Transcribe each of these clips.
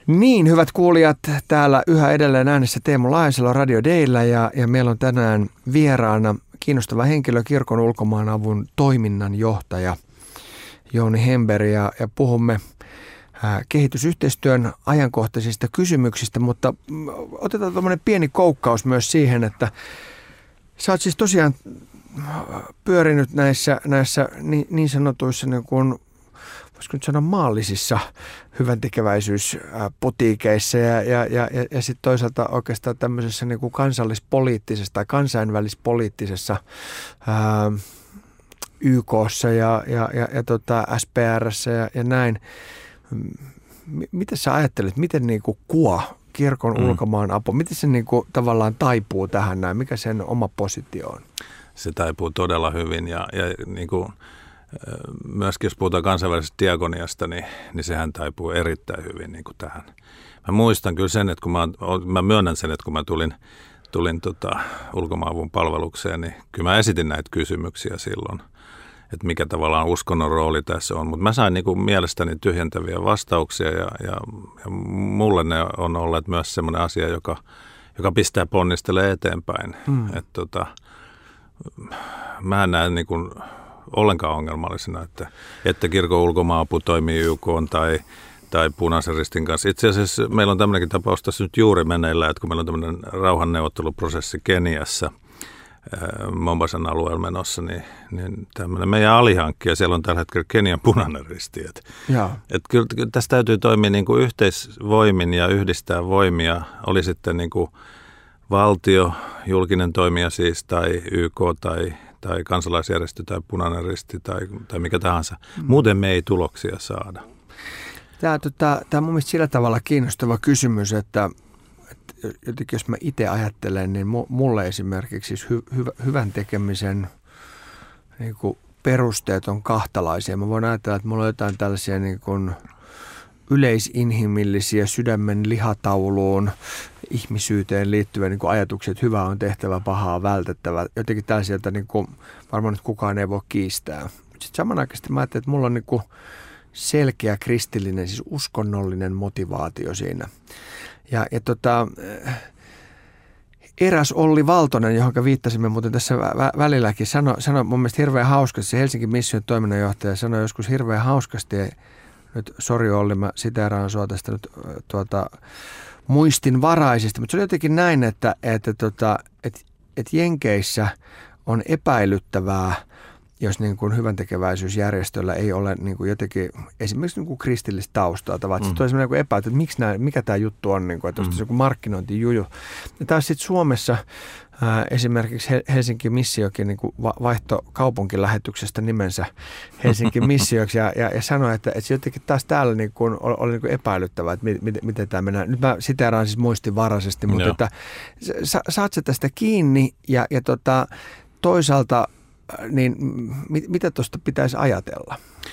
Niin, hyvät kuulijat, täällä yhä edelleen äänessä Teemu Laajasalo Radio Dayllä ja meillä on tänään vieraana kiinnostava henkilö, Kirkon Ulkomaanavun toiminnanjohtaja Jouni Hemberg ja puhumme kehitysyhteistyön ajankohtaisista kysymyksistä, mutta otetaan tuommoinen pieni koukkaus myös siihen, että sä oot siis tosiaan pyörinyt näissä niin sanotuissa niin kuin, voisiko nyt sanoa maallisissa hyväntekeväisyyspotiikeissa ja sitten toisaalta oikeastaan tämmöisessä niin kuin kansallispoliittisessa tai kansainvälispoliittisessa YK:ssa ja SPR:ssä ja näin. Miten sä ajattelet, miten niin kuin KUA, Kirkon ulkomaanapu, miten se niin kuin tavallaan taipuu tähän näin? Mikä sen oma positio on? Se taipuu todella hyvin ja niin kuin myöskin jos puhutaan kansainvälisestä diakoniasta, niin sehän taipuu erittäin hyvin niin kuin tähän. Mä muistan kyllä sen, että kun mä myönnän sen, että kun mä tulin ulkomaanavun palvelukseen, niin kyllä mä esitin näitä kysymyksiä silloin, että mikä tavallaan uskonnon rooli tässä on. Mutta mä sain niin kuin mielestäni tyhjentäviä vastauksia ja mulle ne on olleet myös semmoinen asia, joka pistää ponnistelemaan eteenpäin. Että mä en näe niin kuin ollenkaan ongelmallisena, että Kirkon ulkomaanapu toimii YK:n tai Punaisen Ristin kanssa. Itse asiassa meillä on tämmöinenkin tapaus tässä nyt juuri meneillään, että kun meillä on tämmöinen rauhanneuvotteluprosessi Keniassa, Mombasan alueella menossa, niin tämmöinen meidän alihankkija, siellä on tällä hetkellä Kenian Punainen Risti. Että kyllä tässä täytyy toimia niin kuin yhteisvoimin ja yhdistää voimia, oli sitten niin kuin valtio, julkinen toimija siis, tai YK tai kansalaisjärjestö tai Punainen Risti tai mikä tahansa. Muuten me ei tuloksia saada. Tämä on mun mielestä sillä tavalla kiinnostava kysymys, että jotenkin jos mä itse ajattelen, niin mulle esimerkiksi siis hyvän tekemisen niin kuin perusteet on kahtalaisia. Mä voin ajatella, että mulla on jotain tällaisia niin kuin yleisinhimillisiä sydämen lihatauluun ihmisyyteen liittyviä niin kuin ajatuksia, että hyvä on tehtävä, pahaa on vältettävä. Jotenkin tällaisia, että niin kuin varmaan nyt kukaan ei voi kiistää. Sitten samanaikaisesti mä ajattelin, että mulla on niin kuin selkeä kristillinen, siis uskonnollinen motivaatio siinä. Ja eräs Olli Valtonen, johon viittasimme muuten tässä välilläkin, sanoi mun mielestä hirveän hauskasti, se Helsingin mission toiminnanjohtaja sanoi joskus hirveän hauskasti, nyt sori Olli, mä siteeraan sua tästä nyt muistinvaraisesti, mutta se oli jotenkin näin, että Jenkeissä on epäilyttävää, jos niin kuin hyväntekeväisyysjärjestöllä ei ole niin kuin jotenkin esimerkiksi niin kuin kristillistä taustaa. Vaan se tulee sellainen epäily, että mikä tämä juttu on, niin kuin, että olisi joku markkinointijuju. Ja taas sitten Suomessa esimerkiksi Helsingin missiokin niin kuin vaihto kaupunkilähetyksestä nimensä Helsingin missioksi ja sanoi, että jotenkin taas täällä niin kuin oli niin kuin epäilyttävää, että miten tämä mennään. Nyt mä siteeraan siis muistinvaraisesti, mutta että, saat sä tästä kiinni ja toisaalta niin mitä tuosta pitäisi ajatella?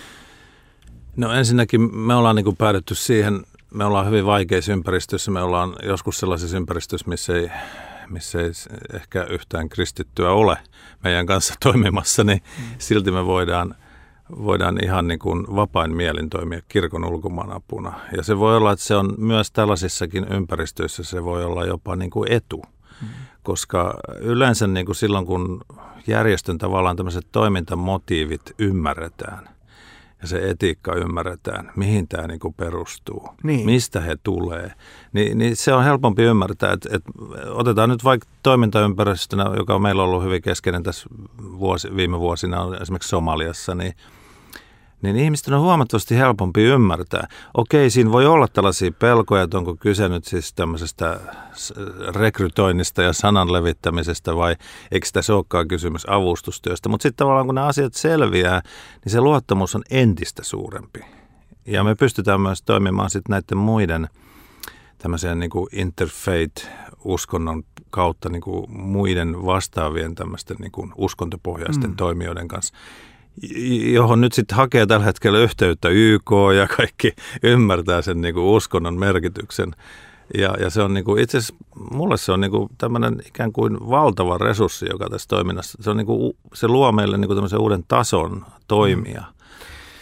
No ensinnäkin me ollaan niin kuin päädytty siihen, me ollaan hyvin vaikeissa ympäristössä, me ollaan joskus sellaisessa ympäristössä, missä ei ehkä yhtään kristittyä ole meidän kanssa toimimassa, niin silti me voidaan ihan niin kuin vapain mielin toimia kirkon ulkomaanapuna. Ja se voi olla, että se on myös tällaisissakin ympäristöissä, se voi olla jopa niin kuin etu. Koska yleensä niin kuin silloin, kun järjestön tavallaan tämmöiset toimintamotiivit ymmärretään ja se etiikka ymmärretään, mihin tämä niin kuin perustuu, mistä he tulee, niin se on helpompi ymmärtää. Että otetaan nyt vaikka toimintaympäristönä, joka on meillä ollut hyvin keskeinen tässä viime vuosina, on esimerkiksi Somaliassa, niin ihmisten on huomattavasti helpompi ymmärtää. Okei, siinä voi olla tällaisia pelkoja, että onko kyse nyt siis tämmöisestä rekrytoinnista ja sanan levittämisestä vai eikö tässä olekaan kysymys avustustyöstä. Mutta sitten tavallaan kun nämä asiat selviää, niin se luottamus on entistä suurempi. Ja me pystytään myös toimimaan sitten näiden muiden tämmöisen niin kuin interfaith-uskonnon kautta niin kuin muiden vastaavien tämmöisten niin kuin uskontopohjaisten toimijoiden kanssa, johon nyt sitten hakee tällä hetkellä yhteyttä YK ja kaikki ymmärtää sen niin kuin uskonnon merkityksen. Ja se on niin kuin, itse asiassa mulle se on niin kuin tämmöinen ikään kuin valtava resurssi, joka tässä toiminnassa, se luo meille niin kuin tämmöisen uuden tason toimia.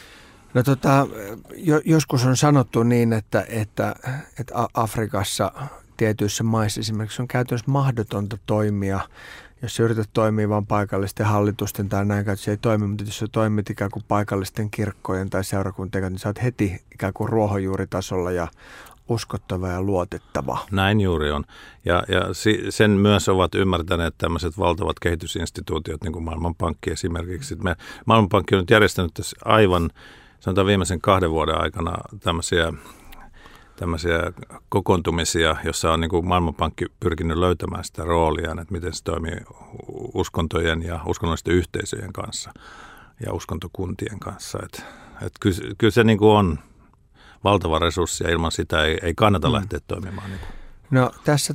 No joskus on sanottu niin, että Afrikassa tietyissä maissa esimerkiksi on käytännössä mahdotonta toimia, jos sä yrität toimia vain paikallisten hallitusten tai näin, että se ei toimi, mutta jos sä toimit ikään kuin paikallisten kirkkojen tai seurakuntien, niin sä oot heti ikään kuin ruohonjuuritasolla ja uskottava ja luotettava. Näin juuri on. Ja sen myös ovat ymmärtäneet tämmöiset valtavat kehitysinstituutiot, niin kuin Maailmanpankki esimerkiksi. Maailmanpankki on nyt järjestänyt tässä aivan, sanotaan viimeisen 2 vuoden aikana tämmöisiä kokoontumisia, jossa on niin kuin Maailmanpankki pyrkinyt löytämään sitä roolia, että miten se toimii uskontojen ja uskonnollisten yhteisöjen kanssa ja uskontokuntien kanssa. Kyllä se niin kuin on valtava resurssi ja ilman sitä ei kannata lähteä toimimaan. Niin kuin. No tässä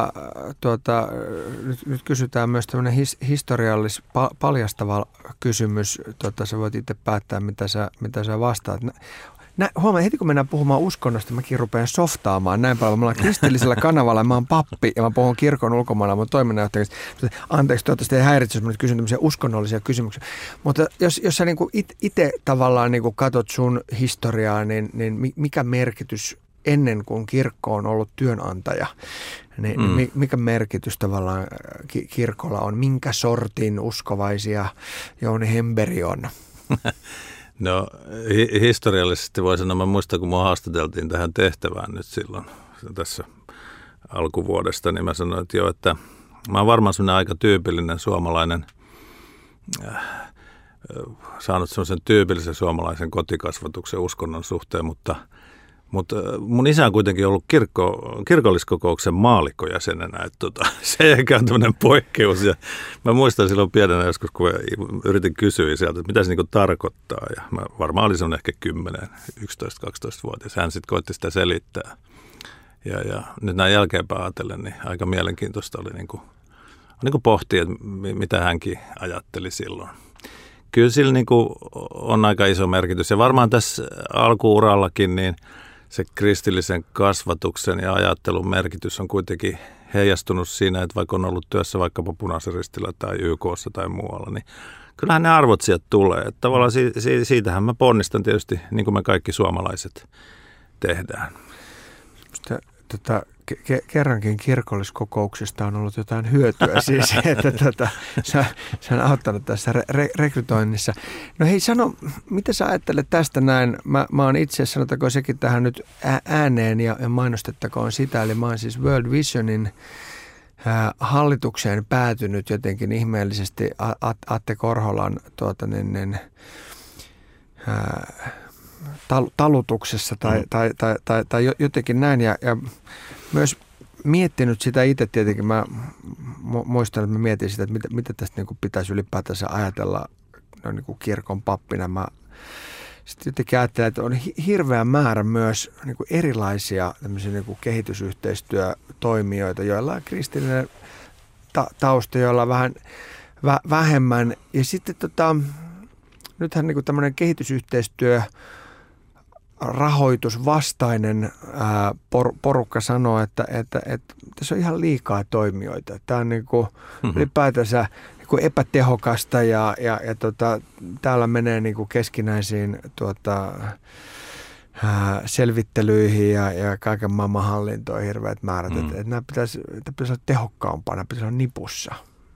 nyt kysytään myös tämmöinen historiallis paljastava kysymys. Sä voit itse päättää, mitä sä vastaat. Huomaa, heti kun mennään puhumaan uskonnosta, mäkin rupean softaamaan näin paljon. Me ollaan kristillisellä kanavalla, mä oon pappi ja mä puhun kirkon ulkomailla, mun toiminnanjohtaja. Anteeksi, toivottavasti ei häiritse, jos mä nyt kysyn tämmöisiä uskonnollisia kysymyksiä. Mutta jos sä niinku itse tavallaan niinku katot sun historiaa, niin mikä merkitys ennen kuin kirkko on ollut työnantaja, niin mikä merkitys tavallaan kirkolla on? Minkä sortin uskovaisia Jouni Hemberi on? No historiallisesti voi sanoa, mä muistan kun mua haastateltiin tähän tehtävään nyt silloin tässä alkuvuodesta, niin mä sanoin, että joo, että mä oon varmaan sellainen aika tyypillinen suomalainen, saanut sellaisen tyypillisen suomalaisen kotikasvatuksen uskonnon suhteen, mutta mun isä on kuitenkin ollut kirkolliskokouksen maallikkojäsenenä, että se ei ole tämmöinen poikkeus. Ja mä muistan silloin pienenä joskus, kun yritin kysyä sieltä, että mitä se niin tarkoittaa. Ja mä varmaan olin semmoinen ehkä 10, 11, 12-vuotias. Hän sitten koitti sitä selittää. Ja nyt näin jälkeenpäin ajatellen, niin aika mielenkiintoista oli niin kuin pohtia, että mitä hänkin ajatteli silloin. Kyllä sillä niin kuin on aika iso merkitys. Ja varmaan tässä alkuurallakin niin se kristillisen kasvatuksen ja ajattelun merkitys on kuitenkin heijastunut siinä, että vaikka on ollut työssä vaikkapa Punaisen Ristillä tai YK:ssa tai muualla, niin kyllähän ne arvot sieltä tulee. Että tavallaan siitähän mä ponnistan tietysti, niin kuin me kaikki suomalaiset tehdään. Kerrankin kirkolliskokouksesta on ollut jotain hyötyä siis, että se on auttanut tässä rekrytoinnissa. No hei, sano, mitä sä ajattelet tästä näin? Mä oon itse, sanotaanko sekin tähän nyt ääneen ja mainostettakoon sitä, eli mä oon siis World Visionin hallitukseen päätynyt jotenkin ihmeellisesti Atte Korholan talutuksessa tai jotenkin näin ja myös miettinyt sitä itse tietenkin. Mä muistan, että mä mietin sitä, että mitä tästä niin kuin pitäisi ylipäätänsä ajatella no, niin kuin kirkon pappina. Mä sitten jotenkin ajattelen, että on hirveä määrä myös niin kuin erilaisia niin kuin kehitysyhteistyötoimijoita, joilla on kristillinen tausta, joilla on vähän vähemmän. Ja sitten nythän niin kuin tämmöinen kehitysyhteistyö rahoitusvastainen porukka sanoo, että tässä on ihan liikaa toimijoita. Tämä on niin kuin ylipäätänsä niin kuin epätehokasta ja täällä menee niin kuin keskinäisiin selvittelyihin ja kaiken maailman hallintoon hirveät määrät. Että nämä pitäisi olla tehokkaampaa, nämä pitäisi olla nipussa.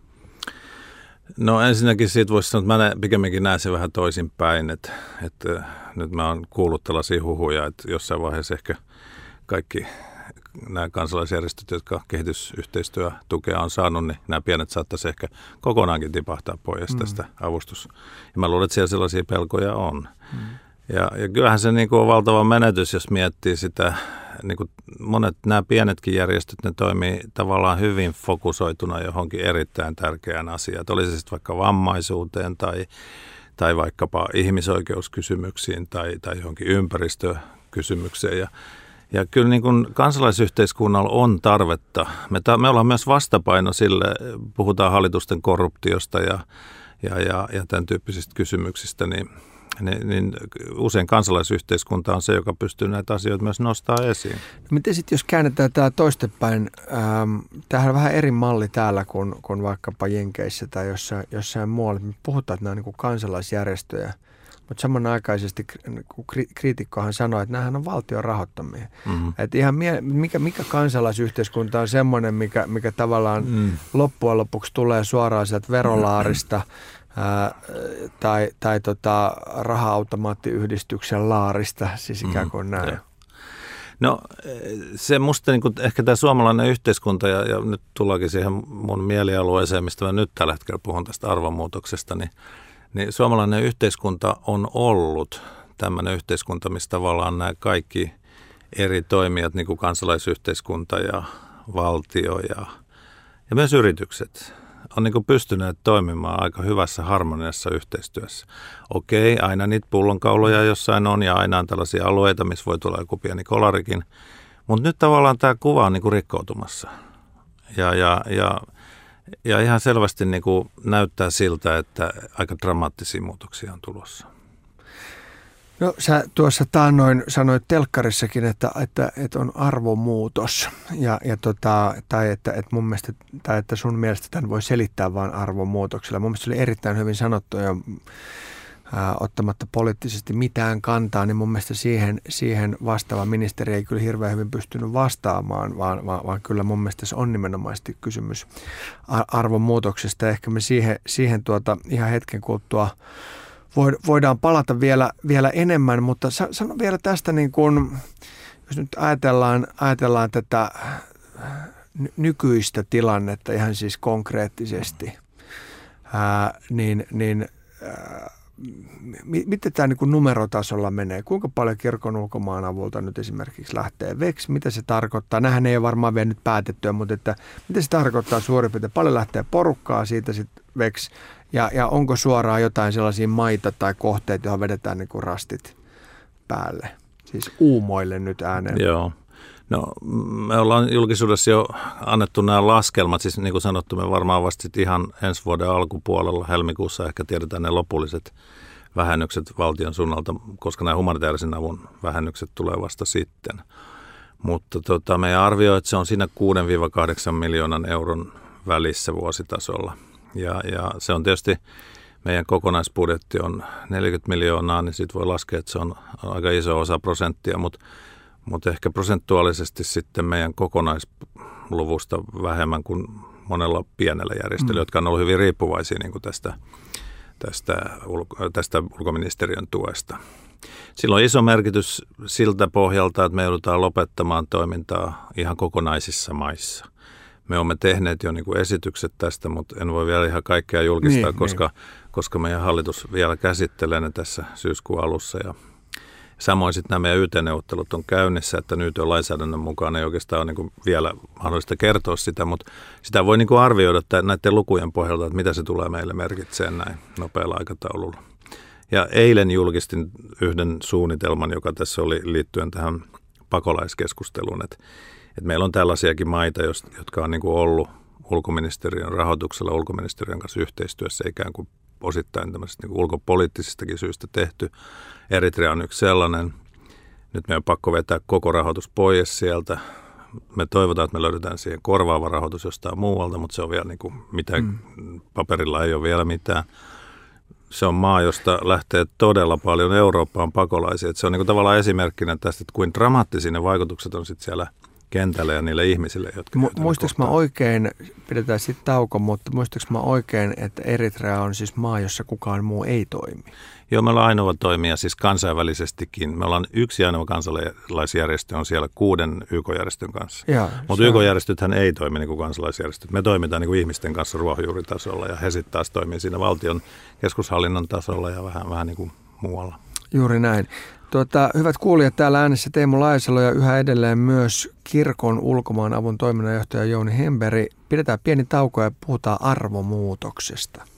No ensinnäkin siitä voisi sanoa, että mä pikemminkin näen se vähän toisinpäin, että nyt mä oon kuullut tällaisia huhuja, että jossain vaiheessa ehkä kaikki nämä kansalaisjärjestöt, jotka kehitysyhteistyötukea on saanut, niin nämä pienet saattaisi ehkä kokonaankin tipahtaa pois tästä avustus. Ja mä luulen, että siellä sellaisia pelkoja on. Ja kyllähän se niin kuin on valtava menetys, jos miettii sitä, niin kuin monet nämä pienetkin järjestöt, ne toimii tavallaan hyvin fokusoituna johonkin erittäin tärkeään asiaan. Oli se sitten vaikka vammaisuuteen tai vaikkapa ihmisoikeuskysymyksiin tai johonkin ympäristökysymykseen. Ja kyllä niin kuin kansalaisyhteiskunnalla on tarvetta. Me ollaan myös vastapaino sille, puhutaan hallitusten korruptiosta ja tämän tyyppisistä kysymyksistä, niin usein kansalaisyhteiskunta on se, joka pystyy näitä asioita myös nostaa esiin. Miten sitten, jos käännetään tämä toistepäin, tämähän on vähän eri malli täällä kuin vaikkapa Jenkeissä tai jossain muualla. Me puhutaan, että nämä on niin kuin kansalaisjärjestöjä, Mutta samanaikaisesti kriitikkohan sanoi, että nämähän on valtion rahoittamia. Että ihan mikä kansalaisyhteiskunta on semmoinen, mikä tavallaan loppujen lopuksi tulee suoraan sieltä verolaarista tai raha-automaattiyhdistyksen laarista, siis ikään kuin näin. No se musta niin kuin, ehkä tämä suomalainen yhteiskunta, ja nyt tullaankin siihen mun mielialueeseen, mistä mä nyt tällä hetkellä puhun tästä arvonmuutoksesta, niin suomalainen yhteiskunta on ollut tämmöinen yhteiskunta, missä tavallaan nämä kaikki eri toimijat, niin kuin kansalaisyhteiskunta ja valtio ja myös yritykset, on niin kuin pystyneet toimimaan aika hyvässä harmoniassa yhteistyössä. Okei, aina niitä pullonkauloja jossain on ja aina on tällaisia alueita, missä voi tulla joku pieni kolarikin, mutta nyt tavallaan tämä kuva on niin kuin rikkoutumassa ja ihan selvästi niin kuin näyttää siltä, että aika dramaattisia muutoksia on tulossa. No sä tuossa taannoin sanoit telkkarissakin, että on arvomuutos tai että mun mielestä, tai että sun mielestä tämän voi selittää vain arvomuutoksella. Mun mielestä se oli erittäin hyvin sanottu ja ottamatta poliittisesti mitään kantaa, niin mun mielestä siihen vastaava ministeri ei kyllä hirveän hyvin pystynyt vastaamaan, vaan kyllä mun mielestä se on nimenomaisesti kysymys arvomuutoksesta. Ehkä me siihen ihan hetken kuluttua voidaan palata vielä enemmän, mutta sano vielä tästä, niin kun, jos nyt ajatellaan tätä nykyistä tilannetta ihan siis konkreettisesti, miten tämä niin kuin numerotasolla menee? Kuinka paljon kirkon ulkomaanavulta nyt esimerkiksi lähtee veksi? Mitä se tarkoittaa? Nämähän ei ole varmaan vielä nyt päätettyä, mutta että, mitä se tarkoittaa suurin piirtein? Paljon lähtee porukkaa siitä sitten veksi? Ja onko suoraan jotain sellaisia maita tai kohteita, joihin vedetään niin kuin rastit päälle? Siis uumoille nyt ääneen. Joo. No me ollaan julkisuudessa jo annettu nämä laskelmat, siis niin kuin sanottu, me varmaan vasta ihan ensi vuoden alkupuolella, helmikuussa ehkä tiedetään ne lopulliset vähennykset valtion suunnalta, koska nämä humanitaarisen avun vähennykset tulee vasta sitten. Mutta meidän arvio, että se on siinä 6-8 miljoonan euron välissä vuositasolla. Ja se on tietysti, meidän kokonaisbudjetti on 40 miljoonaa, niin sitten voi laskea, että se on aika iso osa prosenttia, mutta ehkä prosentuaalisesti sitten meidän kokonaisluvusta vähemmän kuin monella pienellä järjestöllä, jotka on ollut hyvin riippuvaisia niin kuin tästä ulkoministeriön tuesta. Sillä on iso merkitys siltä pohjalta, että me joudutaan lopettamaan toimintaa ihan kokonaisissa maissa. Me olemme tehneet jo niin kuin esitykset tästä, mutta en voi vielä ihan kaikkea julkistaa, koska meidän hallitus vielä käsittelee ne tässä syyskuun alussa. Ja samoin sitten nämä meidän YT-neuvottelut on käynnissä, että nyt jo lainsäädännön mukaan ei oikeastaan ole niin kuin vielä mahdollista kertoa sitä, mutta sitä voi niin kuin arvioida näiden lukujen pohjalta, että mitä se tulee meille merkitsemään näin nopealla aikataululla. Ja eilen julkistin yhden suunnitelman, joka tässä oli liittyen tähän pakolaiskeskusteluun, että meillä on tällaisiakin maita, jotka on niin kuin ollut ulkoministeriön rahoituksella, ulkoministeriön kanssa yhteistyössä ikään kuin osittain tämmöisistä niin kuin ulkopoliittisistakin syistä tehty. Eritrea on yksi sellainen. Nyt meidän on pakko vetää koko rahoitus pois sieltä. Me toivotaan, että me löydetään siihen korvaava rahoitus jostain muualta, mutta se on vielä niin kuin mitään, paperilla ei ole vielä mitään. Se on maa, josta lähtee todella paljon Eurooppaan pakolaisia. Että se on niin kuin tavallaan esimerkkinä tästä, että kuin dramaattisia ne vaikutukset on sitten siellä kentällä ja niille ihmisille, jotka muistaaks mä oikein, pidetään sitten tauko, mutta muistaaks mä oikein, että Eritrea on siis maa, jossa kukaan muu ei toimi? Joo, me ollaan ainoa toimija siis kansainvälisestikin. Me ollaan yksi ainoa kansalaisjärjestö on siellä 6 YK-järjestön kanssa. Mutta YK-järjestöthän ei toimi niin kuin kansalaisjärjestöt. Me toimitaan niin kuin ihmisten kanssa ruohonjuuritasolla ja he sitten taas toimii siinä valtion keskushallinnon tasolla ja vähän niin kuin muualla. Juuri näin. Hyvät kuulijat, täällä äänessä Teemu Laisalo ja yhä edelleen myös kirkon ulkomaanavun toiminnanjohtaja Jouni Hemberg. Pidetään pieni tauko ja puhutaan arvomuutoksesta.